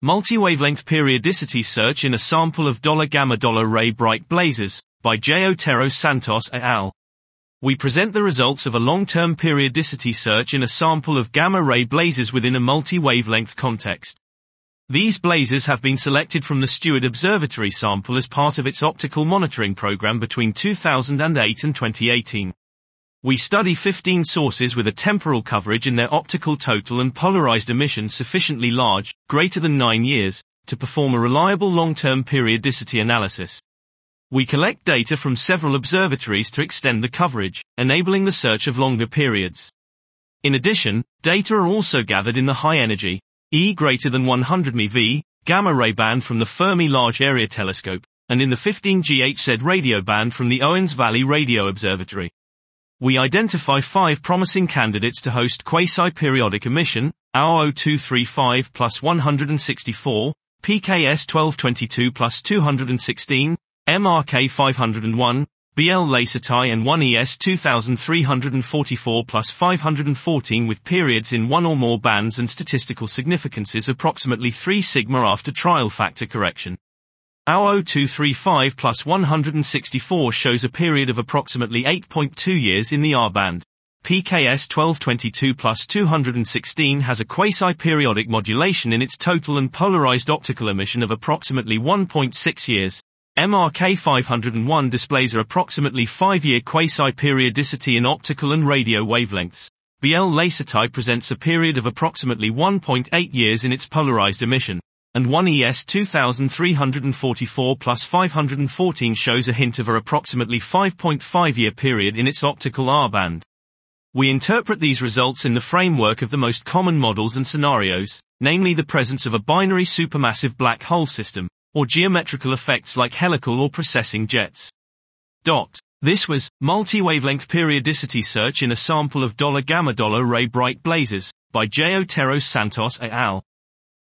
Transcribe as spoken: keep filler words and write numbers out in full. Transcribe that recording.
Multi-wavelength periodicity search in a sample of gamma-ray bright blazes, by J. Otero Santos et al. We present the results of a long-term periodicity search in a sample of gamma-ray blazes within a multi-wavelength context. These blazes have been selected from the Steward Observatory sample as part of its optical monitoring program between two thousand eight and twenty eighteen. We study fifteen sources with a temporal coverage in their optical total and polarized emission sufficiently large, greater than nine years, to perform a reliable long-term periodicity analysis. We collect data from several observatories to extend the coverage, enabling the search of longer periods. In addition, data are also gathered in the high-energy, E greater than one hundred MeV, gamma-ray band from the Fermi Large Area Telescope, and in the fifteen G H Z radio band from the Owens Valley Radio Observatory. We identify five promising candidates to host quasi-periodic emission, A U zero two three five plus one hundred sixty-four, P K S twelve twenty-two plus two hundred sixteen, M R K five hundred one, B L Lacertae and one E S two three forty-four plus five hundred fourteen with periods in one or more bands and statistical significances approximately three sigma after trial factor correction. A U zero two three five plus one hundred sixty-four shows a period of approximately eight point two years in the R band. P K S twelve twenty-two plus two hundred sixteen has a quasi-periodic modulation in its total and polarized optical emission of approximately one point six years. M R K five hundred one displays a approximately five-year quasi-periodicity in optical and radio wavelengths. B L Lacertae presents a period of approximately one point eight years in its polarized emission. And one E S two three forty-four plus five hundred fourteen shows a hint of a approximately five point five year period in its optical R band. We interpret these results in the framework of the most common models and scenarios, namely the presence of a binary supermassive black hole system, or geometrical effects like helical or precessing jets. Dot. This was Multi-Wavelength Periodicity Search in a Sample of Gamma-Ray Bright Blazes, by J. Otero Santos et al.